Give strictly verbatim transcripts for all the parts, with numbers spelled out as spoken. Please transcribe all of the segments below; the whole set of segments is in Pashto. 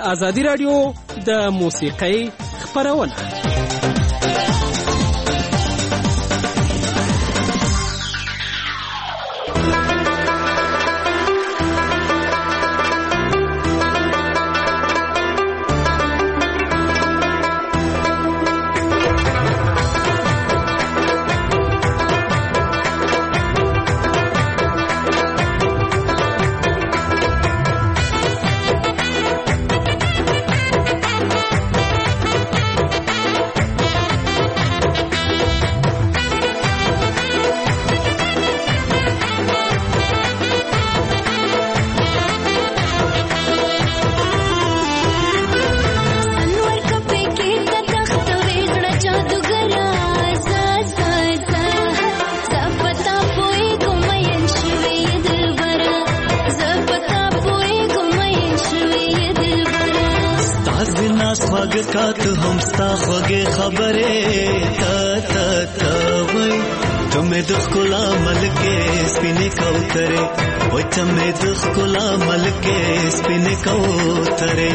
ازادي رادیو د موسیقۍ خپرونه. कात हम स्ता खोगे खबरे ता ता ता वही तुम्हें दुख कुला मल के स्पिने का उतरे वो तुम्हें दुख कुला मल के स्पिने का उतरे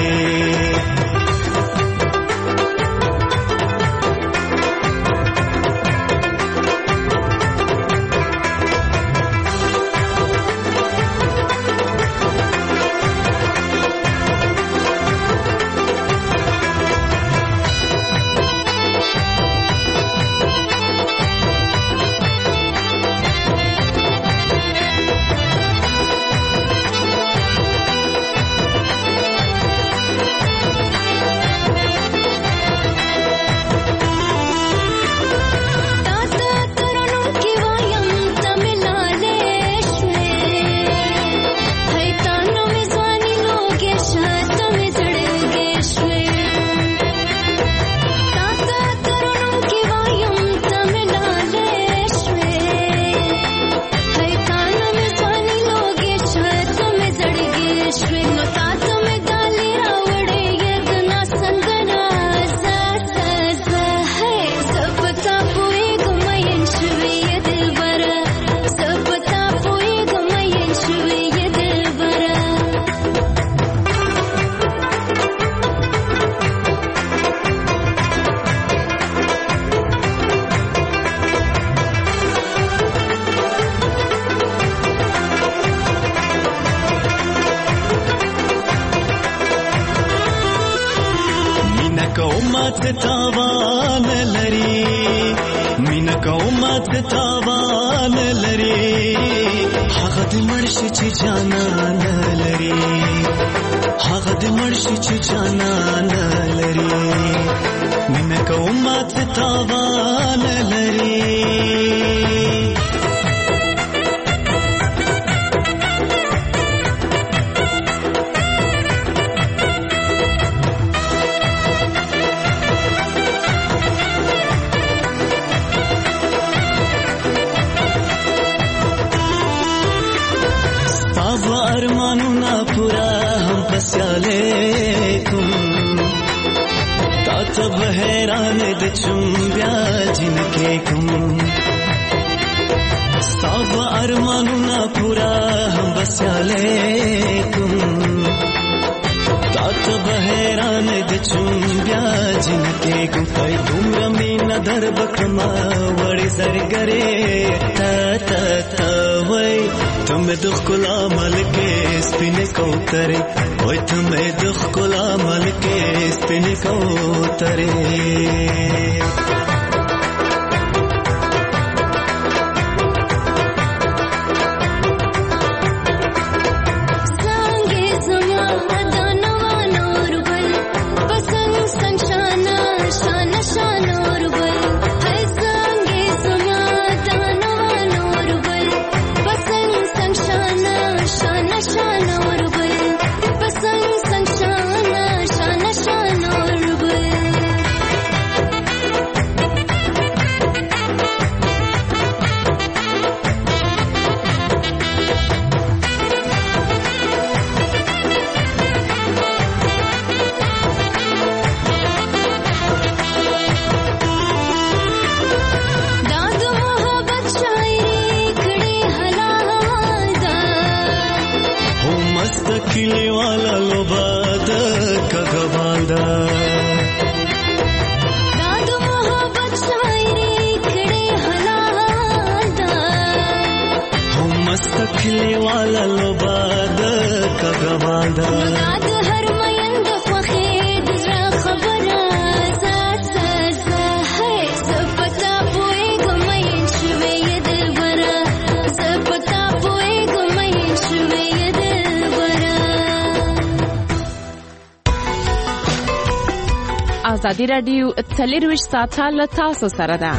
तावान लरी मीना को मत तावान लरी हगद मर्शी ची जाना न लरी हगद मर्शी ची जाना न लरी मीना को मत तावान लरी तब हैरान दचुम जिनके कुम सब अरमानु ना पूरा हम बस्याले कुम तब हैरान दचुम जिनके कुम कई तुम रमी नदर बकमा वड़ी सरगरे ता ता ता वही तुम्हें दुख कुला मल के स्पिने को उतरे ओए तुम्हें दुख कुला मल के स्पिने को उतरे ازادي رادیو څلرویشت ساعته له تاسو سره ده.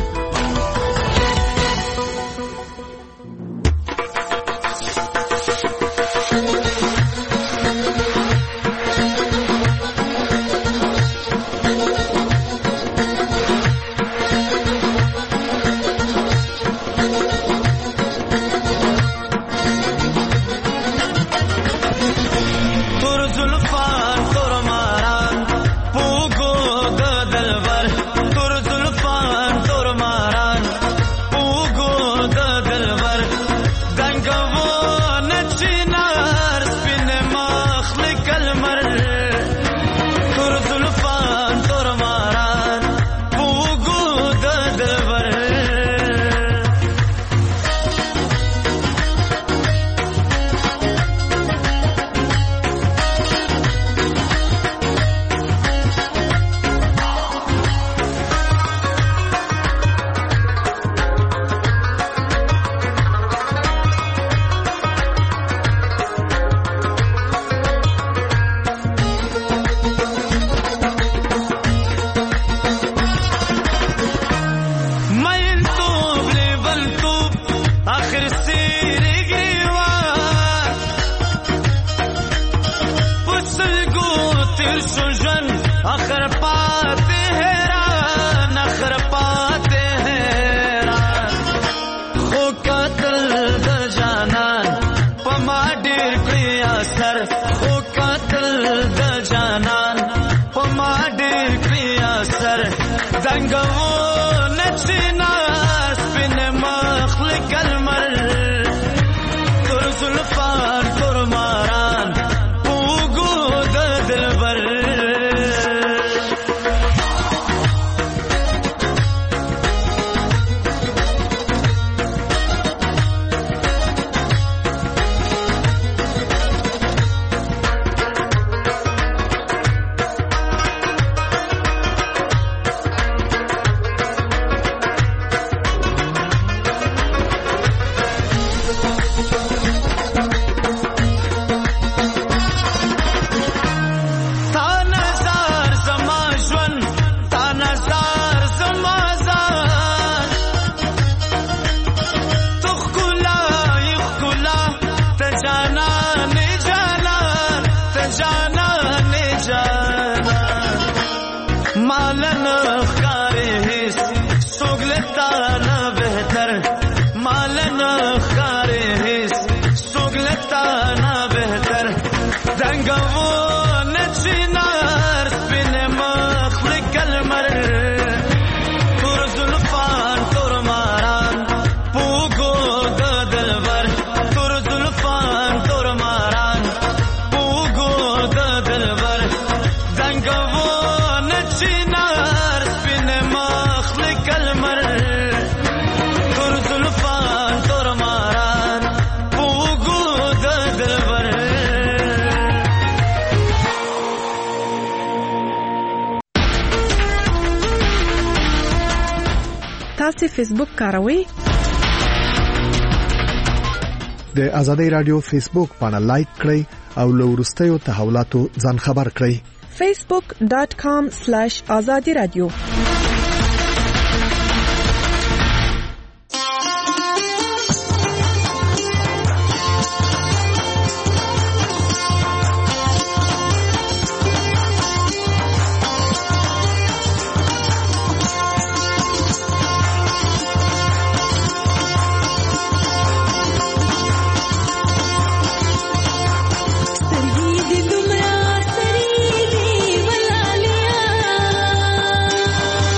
تاسو فیسبوک کاروئ؟ د ازادي رادیو فیسبوک باندې لایک کړئ او له ورستیو تحولاتو ځان خبر کړئ. facebook dot com slash azadi radio Sargi di tumra sari di walaliya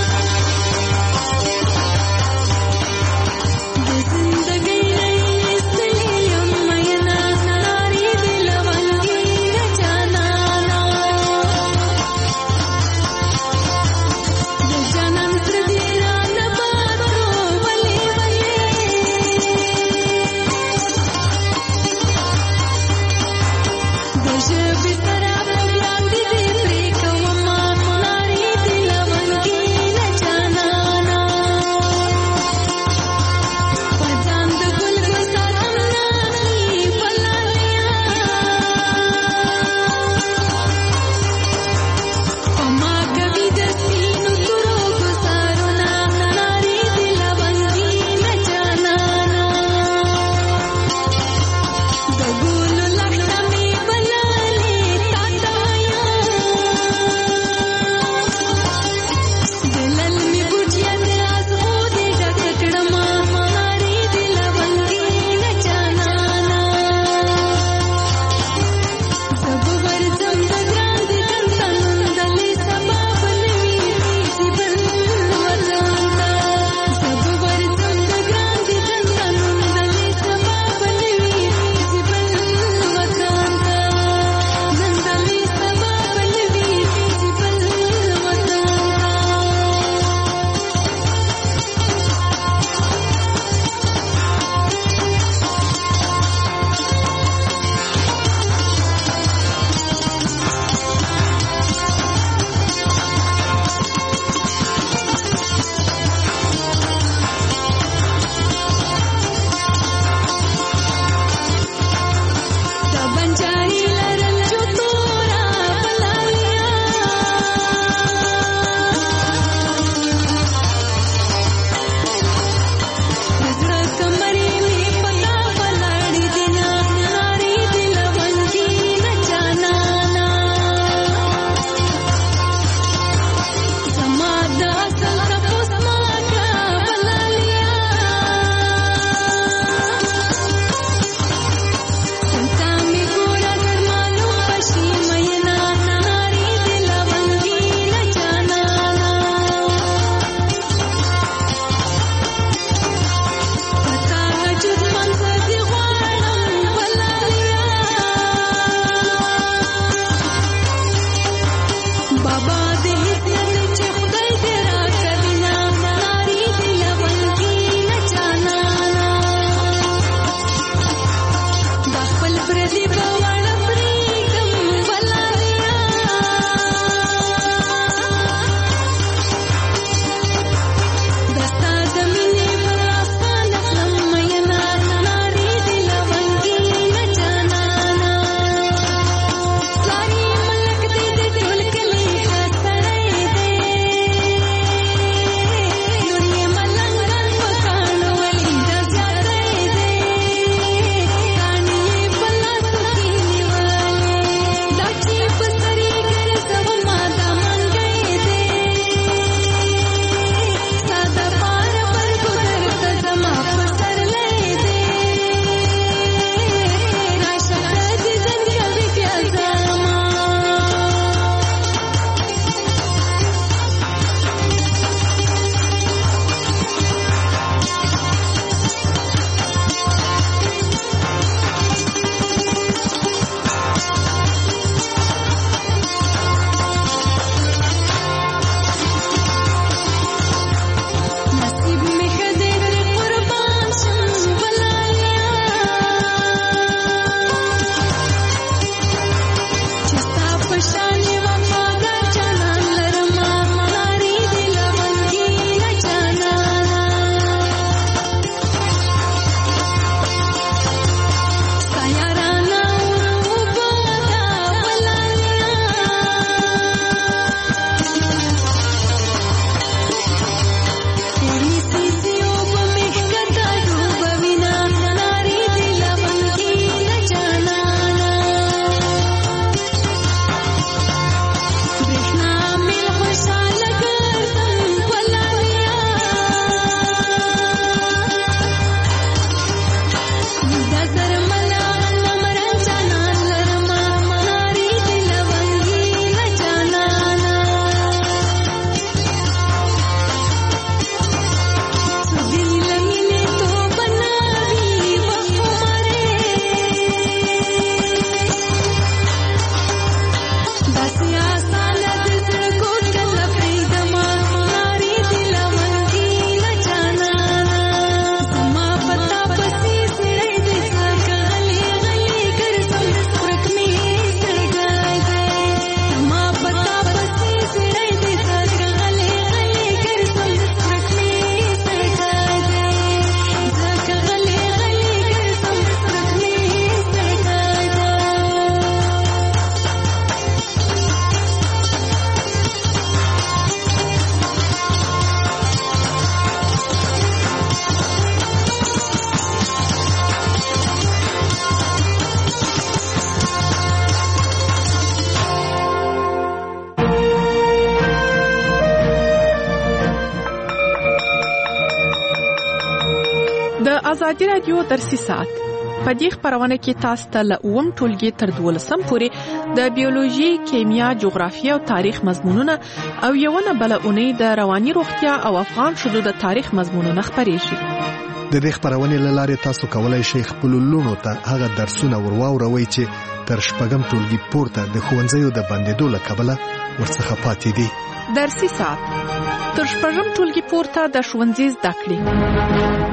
د ازادي رادیو درسي ساعت په دې خبرونه کې تاسو ته له اووم ټولګي تر دولسم پورې د بیولوژي، کیمیا، جغرافیه او تاریخ مضمونونه او یو نه بل اونۍ د رواني روغتیا او افغان شذو د تاریخ مضمونونه خبرې شي. د دې خبرونه لاره تاسو کولای شئ خپل لونو ته هغه درسونه ورواوروي چې تر شپږم ټولګي پورته د ښوونځیو د بندیدو له کبله ورڅخه پاتې دي. درسي ساعت تر شپږم ټولګي پورته د ښوونځي زده کړې.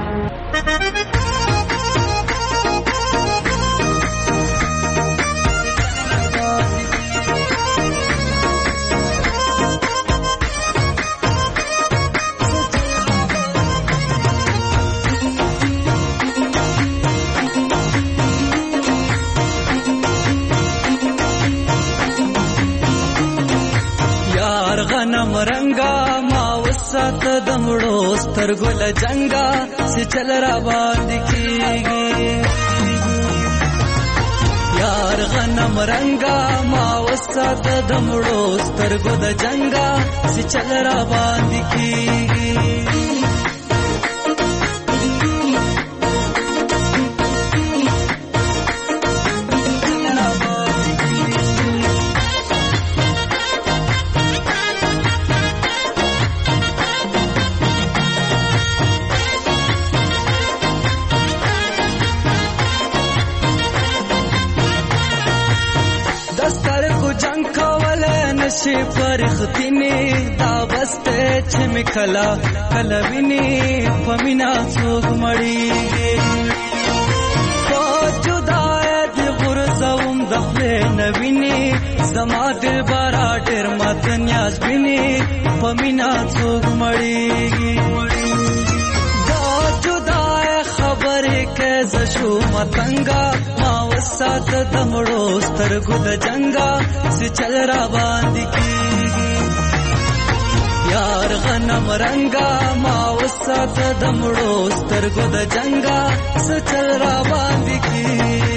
غنم رنگا ما وسات دمړو سترګو له جنگا سي چل را باندې کیږي. یار غنم رنگا ما وسات دمړو سترګو د جنگا سي چل را باندې کیږي. شي فرختنی دا بسته چې مکلا کلوینی پمینا څوک مړی په جدای د غرزوم د خپل نوینی زما دل بارا ډیر مات نیاز بینی پمینا څوک مړی دا جدای خبره کې زشو متنګا ما وسات دمړو سترګو د جنگا سي چل را باندې کیږي. یار غنم رنگا ما وسات دمړو سترګو د جنگا سي چل را باندې کیږي.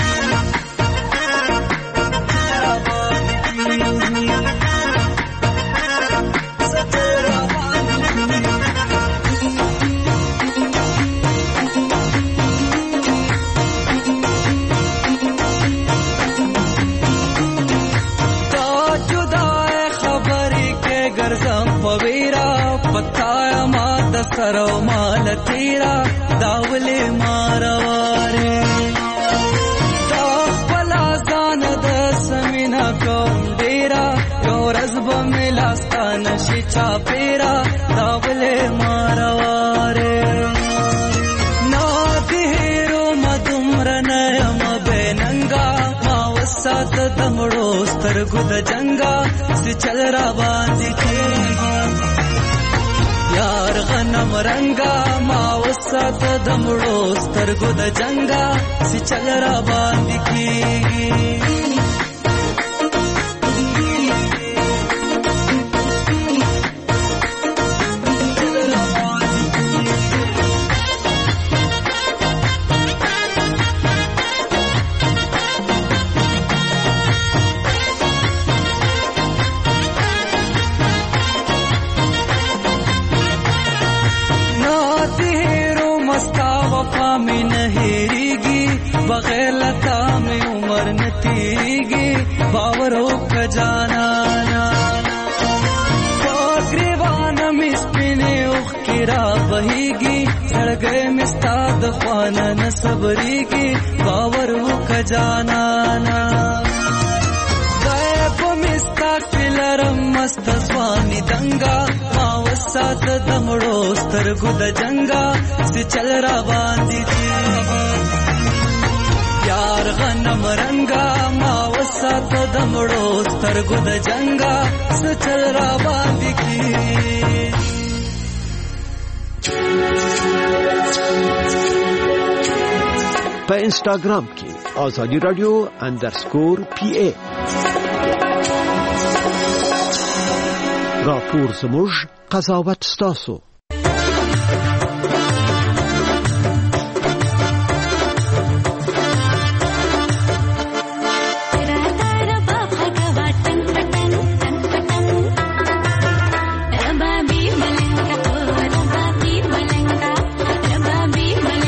پتایا ما د سرو مال تیرا داولې مارواره دا خپل ځان د سمینا کوم ډیرا یو رزب ملاستان شي چا پیرا داولې مارواره نا دیرو مدمر نیم بیننګا ما وسات دمړو سترګو د جنگا سي چل را باندې کیږي. یار غنم رنگا ما وسات دمړو سترګو د جنگا سي چل را باندې کیږي. بغیر لتا میں عمر نتیگی باورو کجانا گریوان مسپنے اخ کرا بہیگی سڑگے مستاد خوانا نصبریگی باورو کجانا غیب مستا کلرم مست سوانی دنگا ما وسات دمڑو سترگو د جنگا سی چل را باندی تیگی. یار غنم رنگا ما وسات دمړو سترګو د جنگا سچل را باندې کی. په انسټاګرام کې آزادی رادیو اندرسکور پی ای راپور زموږ قضاوت ستاسو. Baby,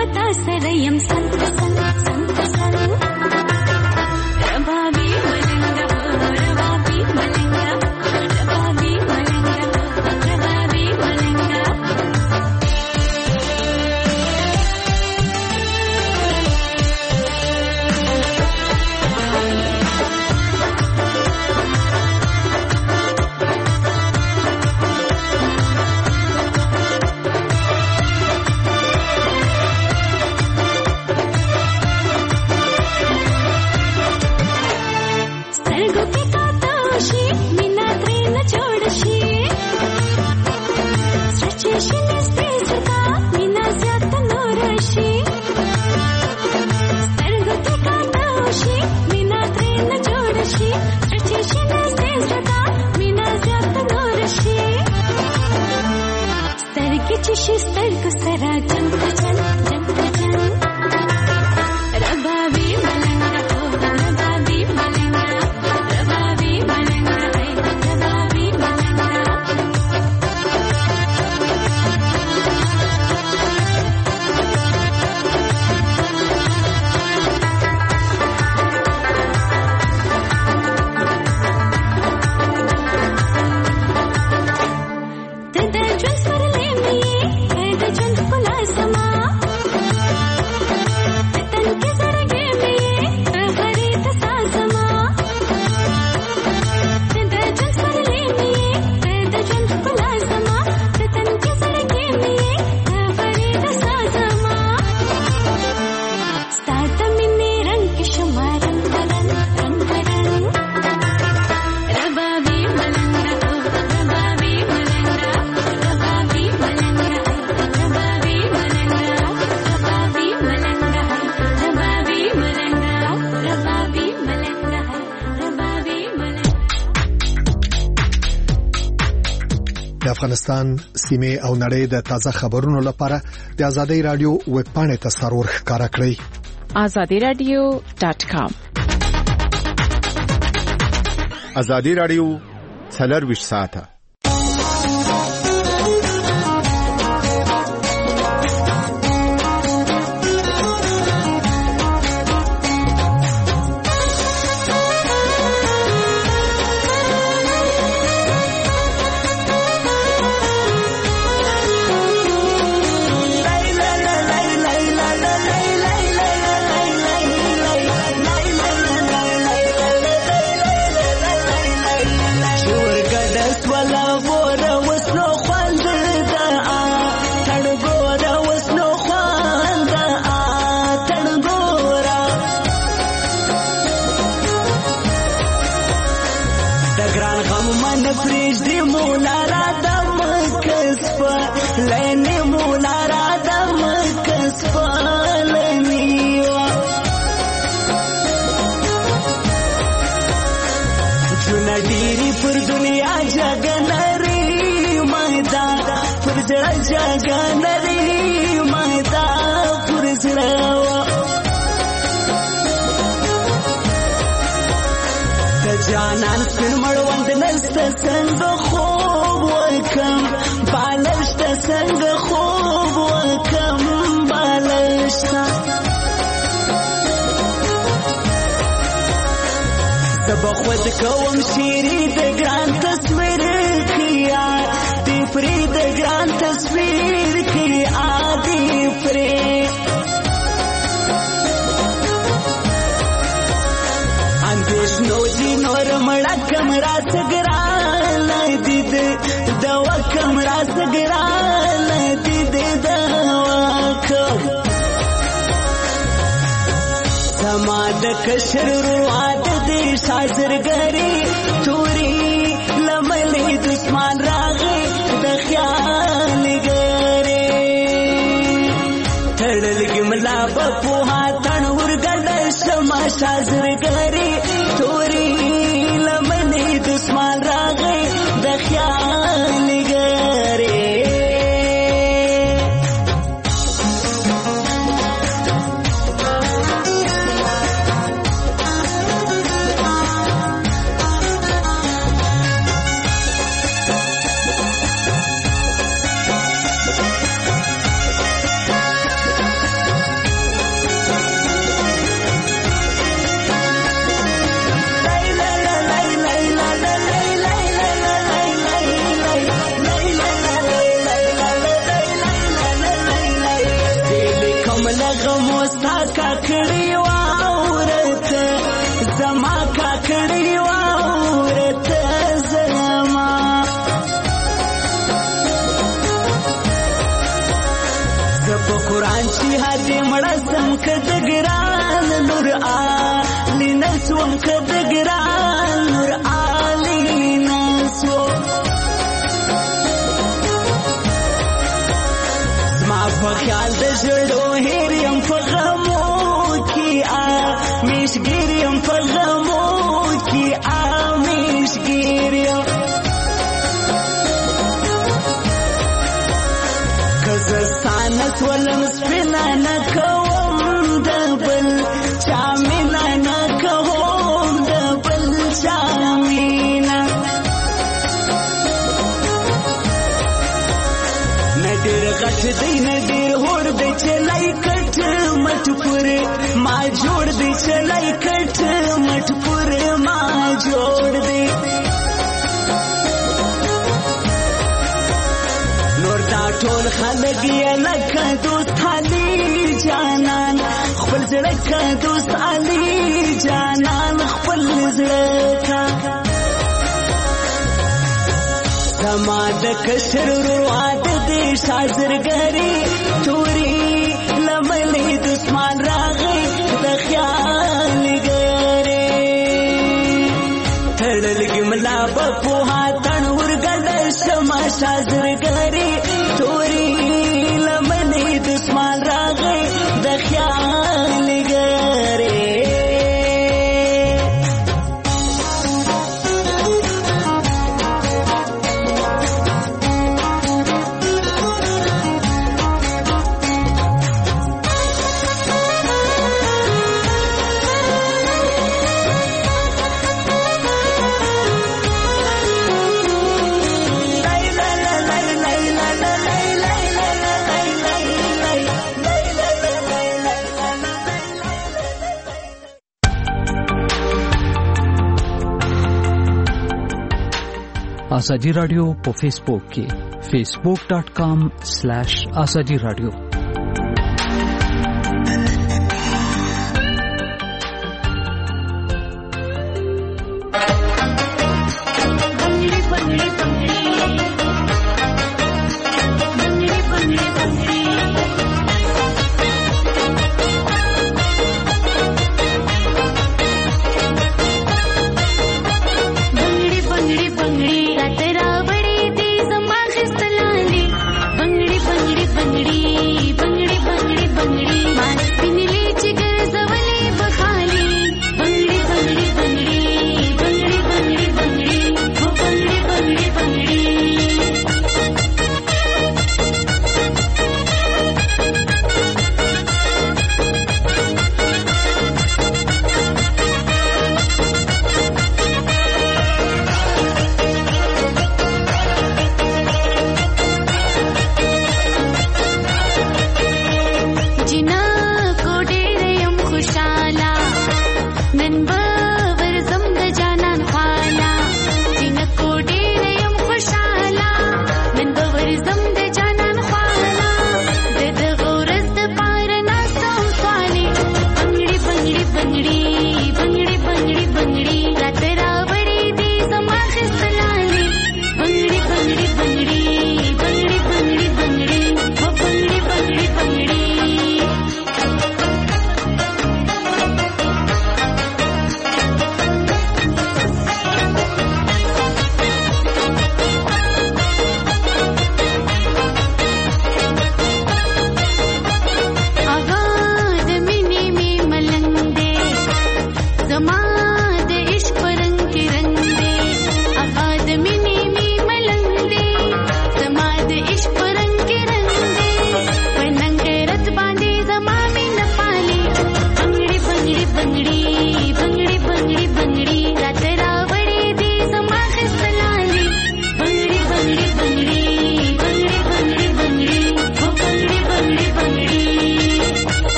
पता सरयम संत संत संत संत रबाबी मलंगा रबाबी मलंगा रबाबी मलंगा रबाबी मलंगा افغانستان سیمه او نړۍ د تازه خبرونو لپاره د آزادۍ رادیو ویب پاڼې ته سرور ښکارا کړئ آزادی رادیو ډاټ کام آزادی رادیو څلور ساعته جانان سپین مړوند نست څنګه خوب وکم بالشت څنګه خوب وکم بالشت سبا خود کوم شيري د ګران تصویر کیا دی پری د ګران تصویر کیا دی پری نو جی نور مړه کمرا سګرا لدید دوا کمرا سګرا لدید دوا کم سما د کشر روات دې شازرګری توري لملې دشمن راغې د خیال ګره تړل ګملا په هاتن ورګل شما شازرګری توري لمنې دشمن راغې د خیال ګره په قرآن چې هدي مړه سم که د ګران نور عالي نسوم که د ګران نور عالي نسوم زما په خیال د ژړو هېر یم په غمو کې آمیشګیر یم په غمو کې آمیشګیر یم زستانه سولم سپینا نه کوم د بل چا مینا نه کوم د بل چا مینا نه ډېر غټ دی نه ډېر هوړ دی چې لای کټ مټ پورې ما جوړ دی چې لای کټ مټ پورې ما جوړ دی ټول خلک یې لکه دوست علي جانان خپل زړه که دوست علي جانان خپل زړه که زما د کشر ورور واده دی شازرګري توري لملې دسمان راغی د خیال ګرې تړلګي ملا به پوها تڼ ورګډ شمه شازرګري توري لمنې دسمان راغی د خیال ګرې آزادی رادیو په فیسبوک کې فیسبوک ډاٹ کام سلیش آزادی رادیو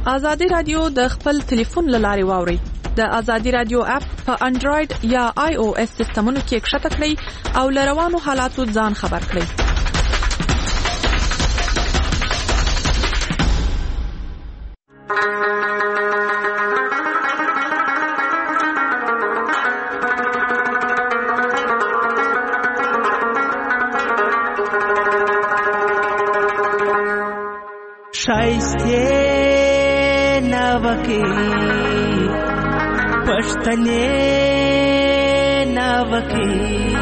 ازادي رادیو د خپل ټلیفون لاري واوري. د ازادي رادیو اپ په انډراید یا آی او اس سیستمونو کې ښکته کړئ او لروانو حالاتو ځان خبر کړئ. شایسته ناوکي پښتنې ناوکي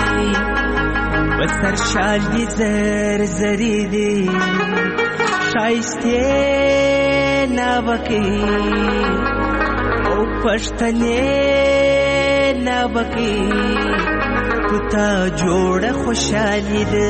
وسر شال دي زر زري دي شایسته ناوکي او پښتنې ناوکي پتا جوړه خوشالي ده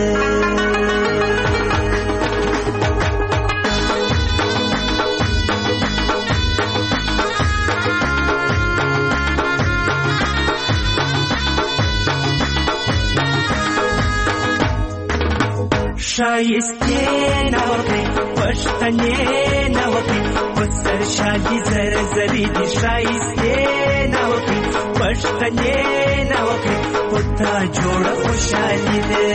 شایسته ناوکي پښتنې ناوکي وسر شالي زر زري دي شایسته ناوکي پښتنې ناوکي پتا جوړه خوشالي ده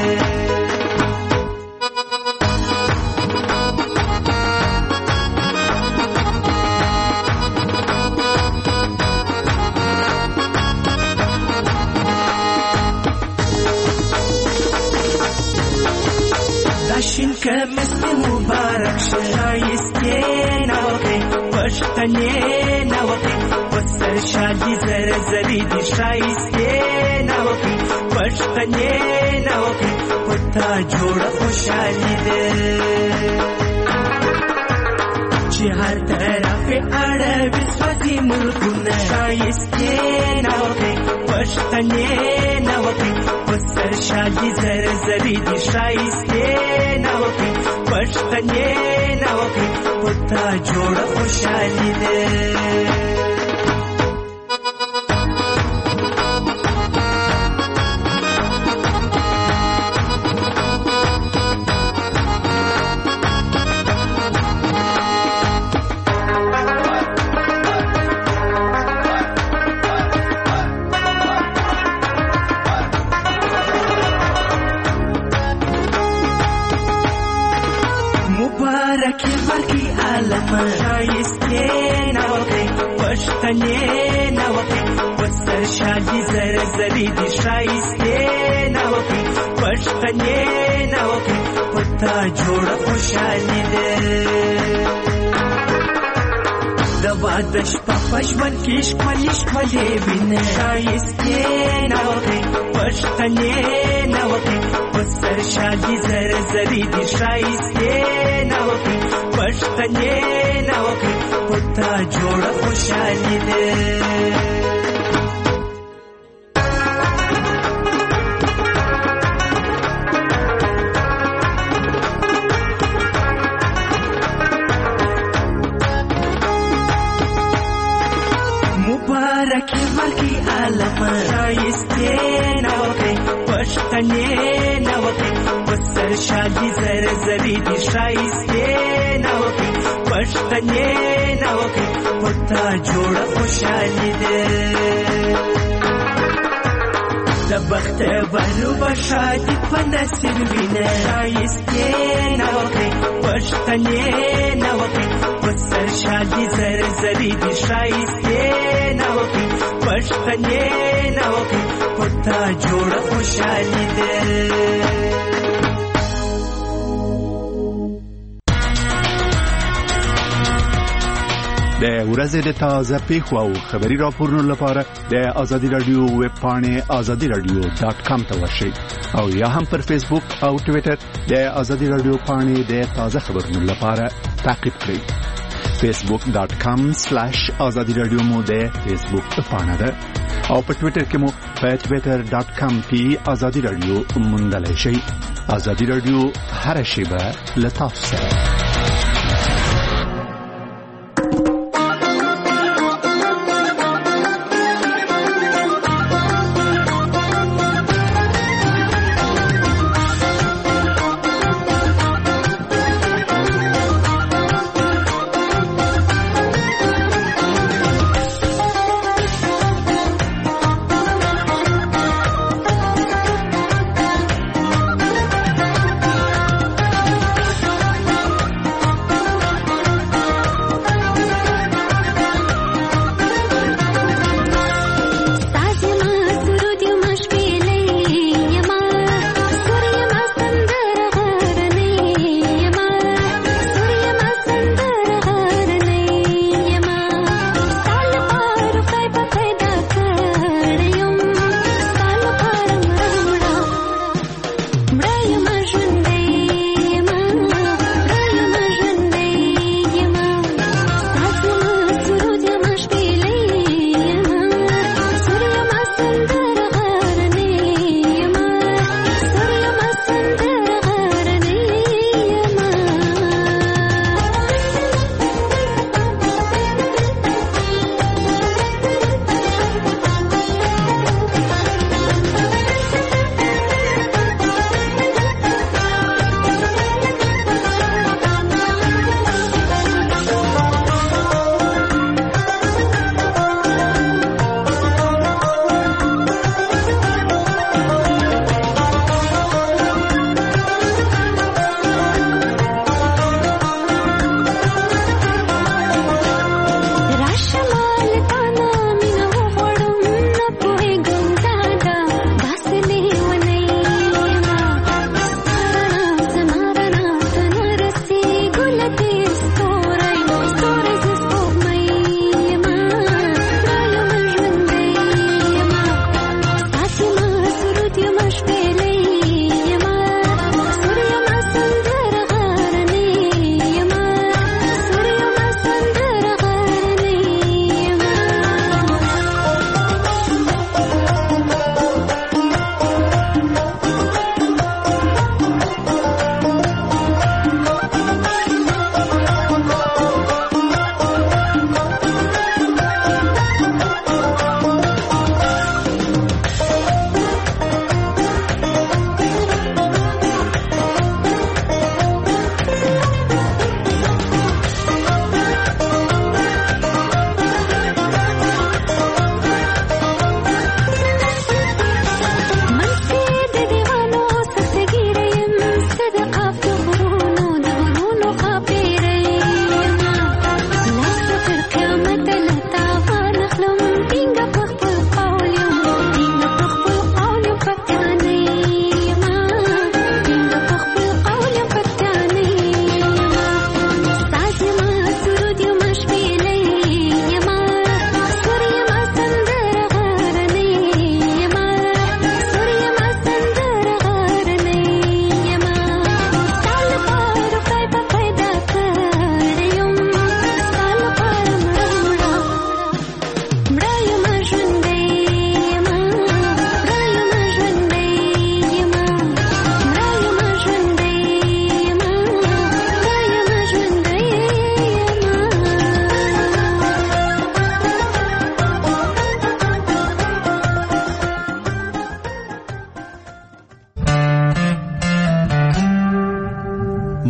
داشین کمست مبارک شایسته ناوکي پښتنې ناوکي وسر شالي زر زري دي شایسته ناوکي پښتنې ناوکي پتا جوړه خوشالي ده چې هر طرف اړه وسوځي ملکونه شایسته ناوکي پښتنې ناوکي وسر شالي زر زري دي شایسته ناوکي پښتنې ناوکي پتا جوړه خوشالي ده شایسته ناوکي پښتنې ناوکي وسر شالي زر زري دي شایسته ناوکي پښتنې ناوکي پتا جوړه خوشالي ده د واده شپه پښمن کې ښکلي ښکلي وینه شایسته ناوکي پښتنې ناوکي وسر شالي زر زري دي شایسته ناوکي پښتنې ناوکي پتا جوړه خوشالي ده مبارک ورکی عالم شایسته ناوکي پښتنې ناوکي وسر شالي زر زري دي شایسته ناوکي پښتنې ناوکي پتا جوړه خوشالي ده د بخت ورو بشادي پندسر وینه شایسته ناوکي پښتنې ناوکي وسر شالي زر زري دي شایسته ناوکي پښتنې ناوکي پتا جوړه خوشالي ده د ورځې د تازه پیښو او خبري راپورونو لپاره د ازادي رادیو ویب پاڼې ازادي رادیو ډاټ کام ته ورشئ او یا هم پر فیسبوک او ټوئیټر د ازادي رادیو پاڼې د تازه خبرونو لپاره تعقیب کړئ. فیسبوک ډاټ کام سلیش ازادي رادیو مو د فیسبوک پاڼه ده او په ټوئیټر کې مو په ټوئیټر ډاټ کام پی ازادي رادیو موندلای شئ. ازادي رادیو هر شیبه له تاسو سره.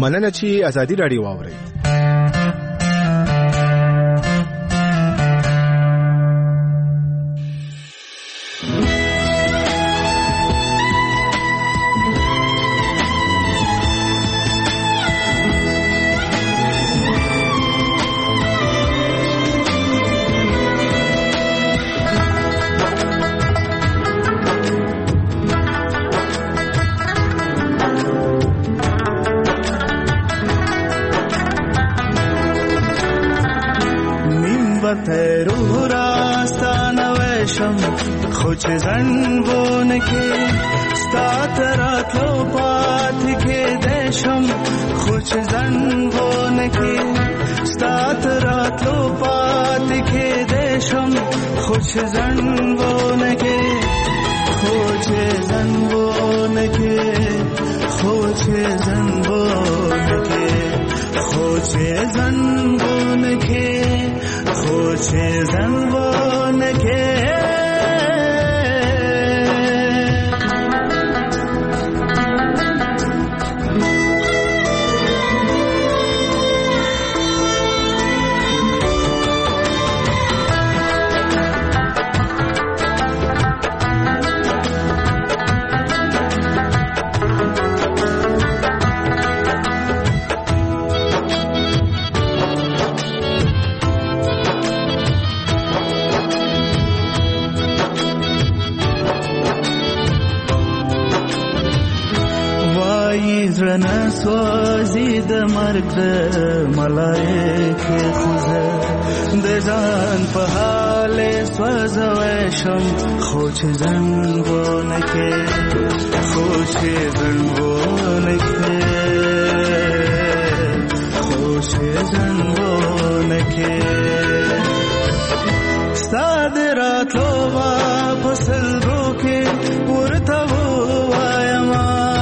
مننه چې ازادي رادیو واورئ. تیرو راستان وشم خوچ زنبون که ستات راتلو پات که دشم خوچ زنبون که ستات راتلو پات که دشم خوچ زنبون که خوچ زنبون که خوچ زنبون که خوچ زنبون که خوش زنبان که زرنا سوازی د مرگ د ملائک خوزه د ځان په حال سوځوشم خوچ زنګونه کې خوچ زنګونه کې خوچ زنګونه کې ستاد راتلو واپس لروکې ورته وایم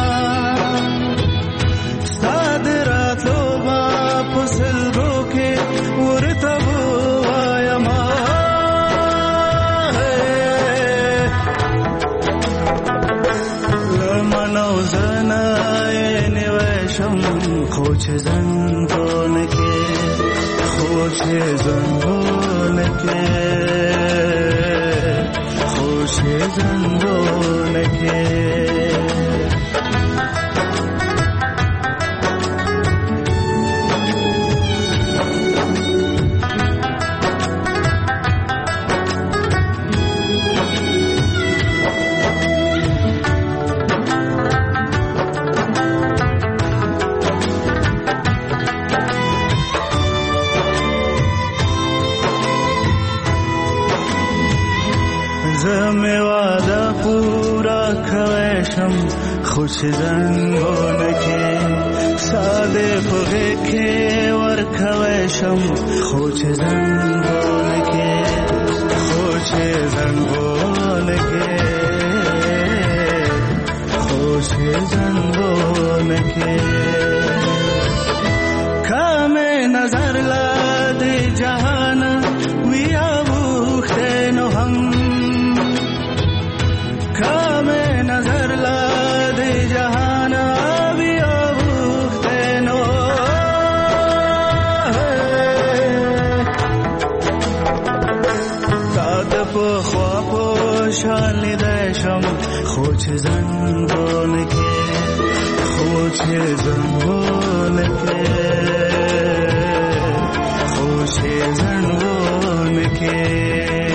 خوچ زنبون که خوچ زنبون که خوچ زنبون که خوش زنبون که ساده پغه که ورکوشم خوش زنبون که خوش زنبون که خوش زنبون که کام نظر لاد جهان ویا بوخته نو هم کام نظر لاد جهان ویا بوخته نو تاد په خوا په شال دشم خوچ زنبون که خوچ زنبون که خوچ زنبون که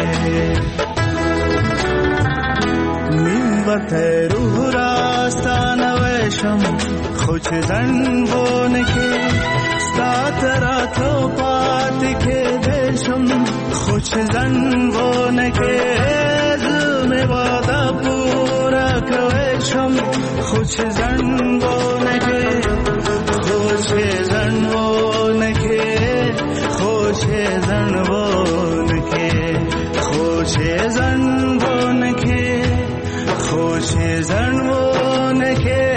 تیرو راستان وشم خوچ زنبون که ستات راتو پات که دشم خوچ زنبون که زم بادا پورا کوشم خوچ زنبون که خوچ زنبون که خوچ زنبون که خوچ زنبون که خوش زنبون که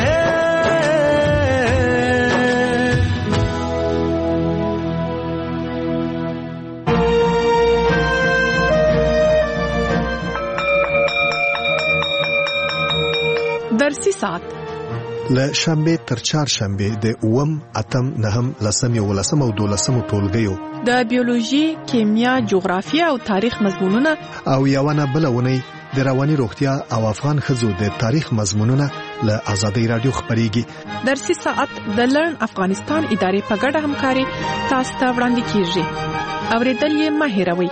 درسي ساعت له شنبه تر چهارشنبه د اووم اتم نهم لسم یولسم او دولسم ټولګیو د بیولوژي، کیمیا، جغرافیه او تاریخ مضمونونه او یوونه بلونه د رواني روغتیا او افغان ښځو د تاریخ مضمونونه له آزادۍ رادیو خبريږي. درسي ساعت د لرن افغانستان ادارې په ګډه همکاري تاسو ته وړاندې کیږي. اوریدل یې مه هېروئ.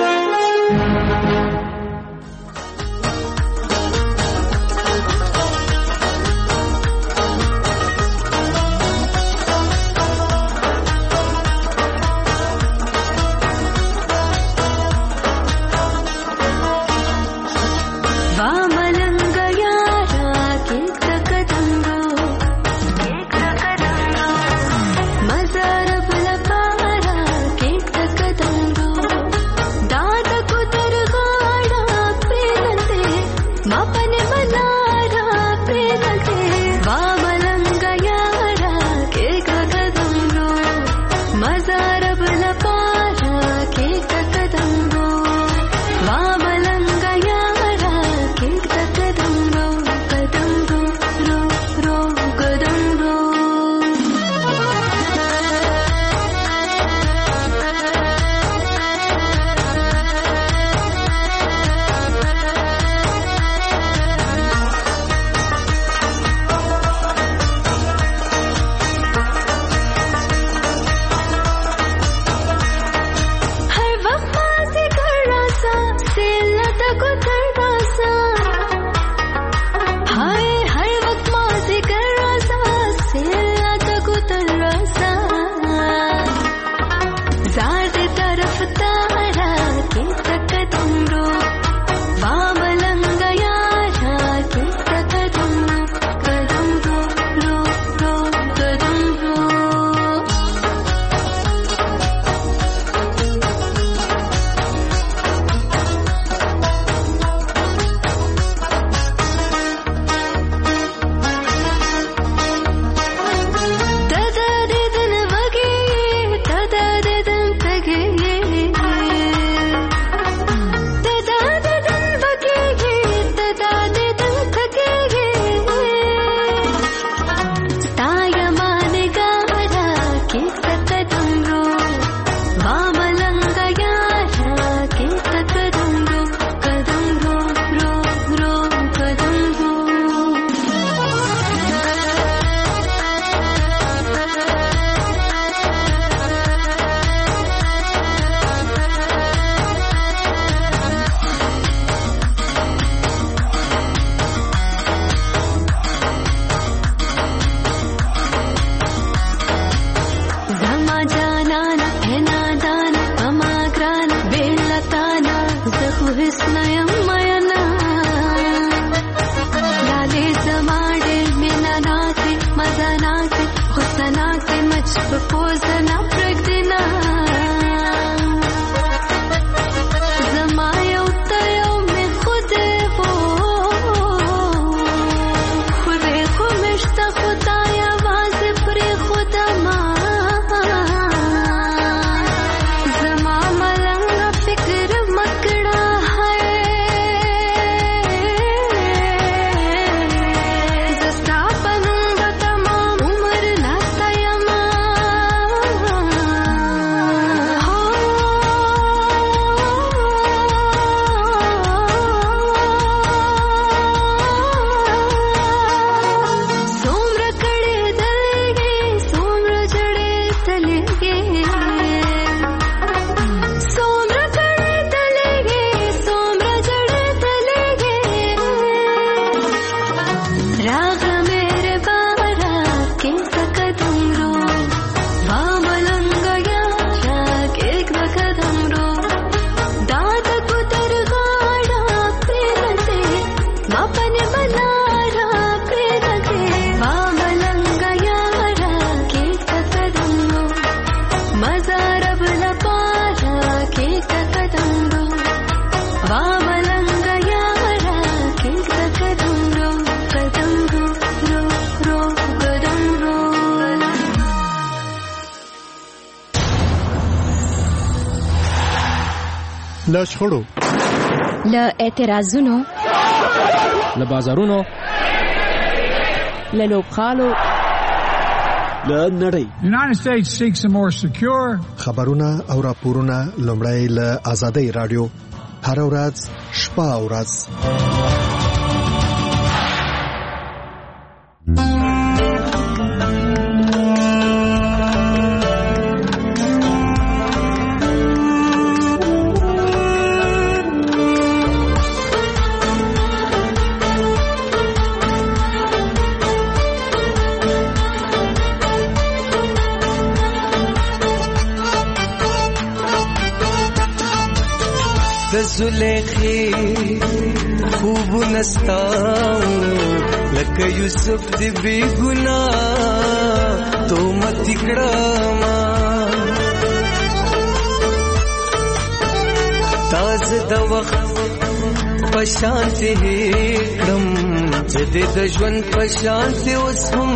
له شخړو، له اعتراضونو، له بازارونو له لوبغالو له نړۍ. United States seeks a more secure. خبرونه او راپورونه لومړی له آزادۍ رادیو هر ورځ شپه او ورځ. زلیخی خوب نستاؤں لکه یوسف دی بی گناہ تو مت کڑاما تاز د وخت پشانتی کړم جدي د ژوند پشانتی اوس هم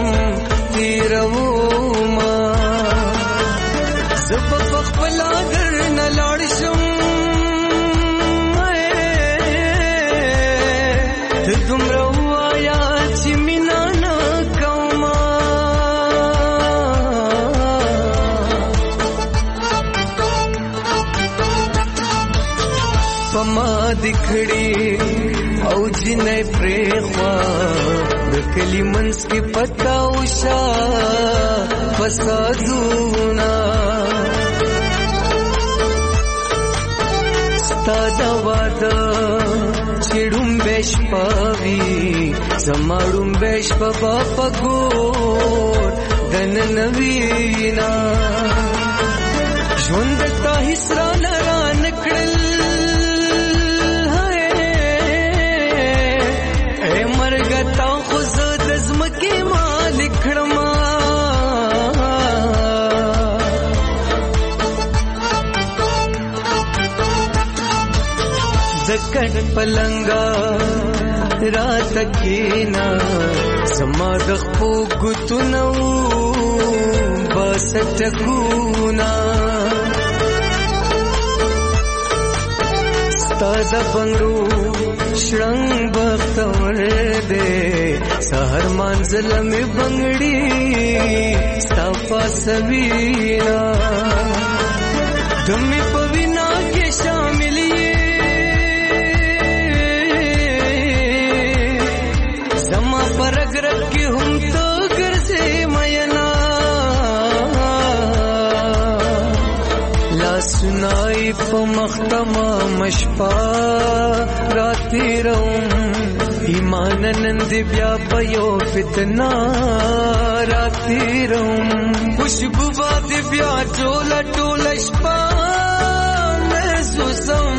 تیروما زب خپل اگر نه لاړ شم دومره وایا چې مینا نه کومه په ما دکړې او جنې پرېخوا د کلي منځ کې پتا وشا فسادونه ستا د واده چړم بش پاوی زماړم بش په پګور دن نوینا ژوند تا حسرا نران کړل اے مرګ تا خو زد زمکه مالک کړما زکړ پلنګا رات کینا سما د خو ګتنو بس ټکونا ستاد بنگرو شرنګ بختور دے سحر منزل می بنگړي صفا سوینا دمه پوینا کې شامل رگ کی ہم تو گر سے مینا لا سنائی پمختما مشپا راتی روم ایمان نند بیا پیو فتنا راتی روم خوشبو باد بیا ٹولا ٹولا شپا محسوسم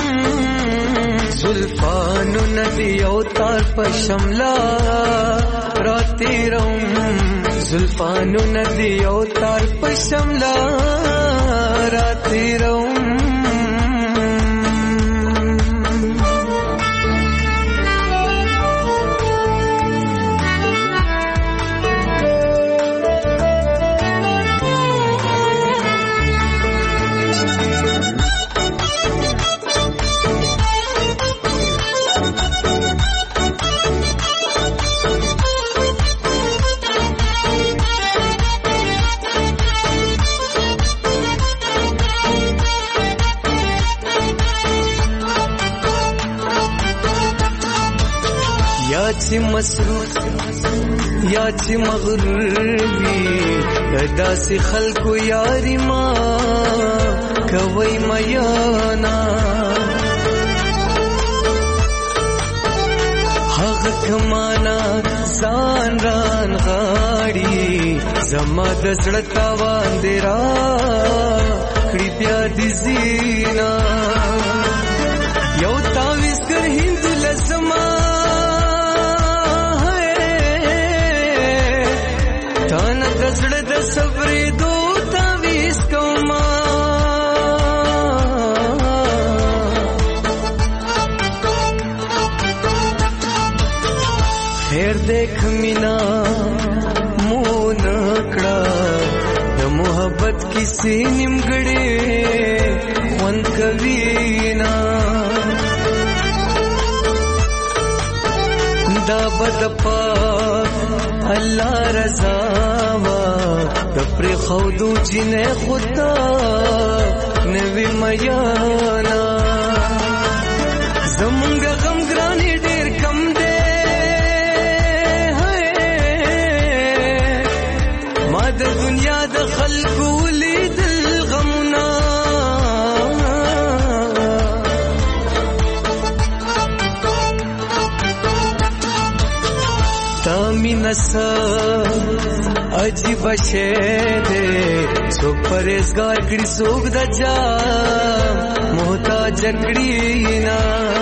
زلفانو ندی او تار پشملا راتی روم زلفانو ندی او تار پشملا راتی روم یا چې مسروف یا چې مغرور وي داسې خلکو یاري ما کوي میانا هغه کمانا ځان ران غاړي زما د زړه تاوان دی را کړي بیا دې زینا یو تاویز کر هند لزما تانا دزړه د صبرې دو تاویز کوما خیر دیکھ مینا مون کړه د محبت کیسې نیمګړې خوند کوي نا دا بد پاک الله رضا وا د پر خودو چې نه خدا نوی میانا زمونږ غم ګرانی ډیر کم دی ما د دنیا د خلکو لیدل غمونه نسا عجیب شے دے سو پرہیزگار کڑی سوک دا جا محتاج کڑی نا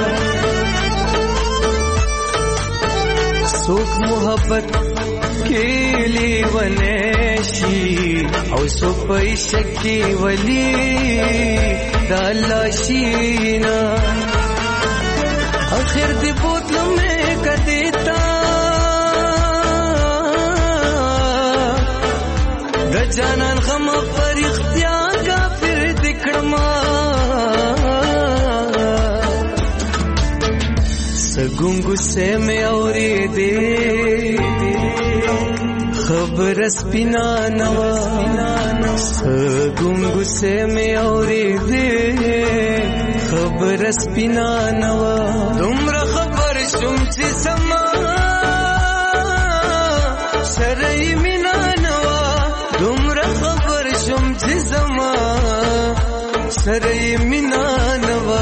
سوک محبت کیلی ونیشی او سو پیشکی ولی دا اللہ شینا آخر دی بوتلوں میں کدیتا جانان غم پر اختیار کافر دکھڑما سگوں غصے میں اوری دے خبر سپینا نوا سگوں غصے میں اوری دے خبر سپینا نوا تمرا خبر شم چی سما سرئی مینا نوا تمرا خبر شم چی زما سرئی مینا نوا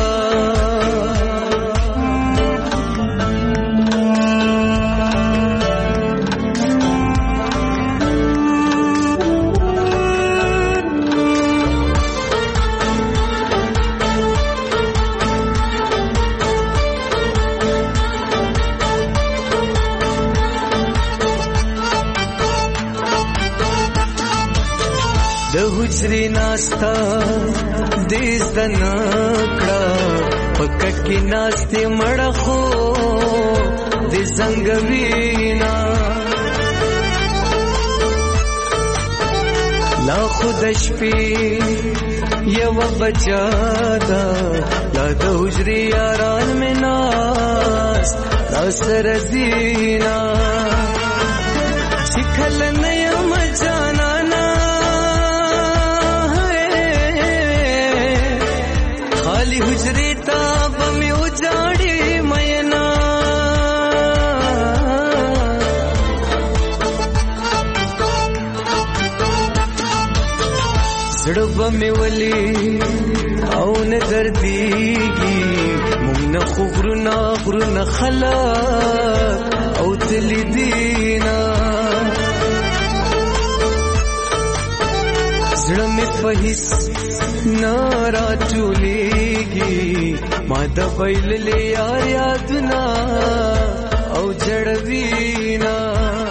حجری ناستا دیز دا نکڑا پکٹ کی ناستی مڑخو دی زنگوینا لا خودش پی یو بجادا لا دا حجری یاران میں ناس لا سرزینا چکھل نیا مجانا حجری تاب میں اجاڑی مینا زڑب میں ولی او نظر دیگی ممن خغرنا غرنا خلاق او تلی دینا زڑ میں فہس نارا چولیگی مادا بیل لے یار یادنا او جڑوینا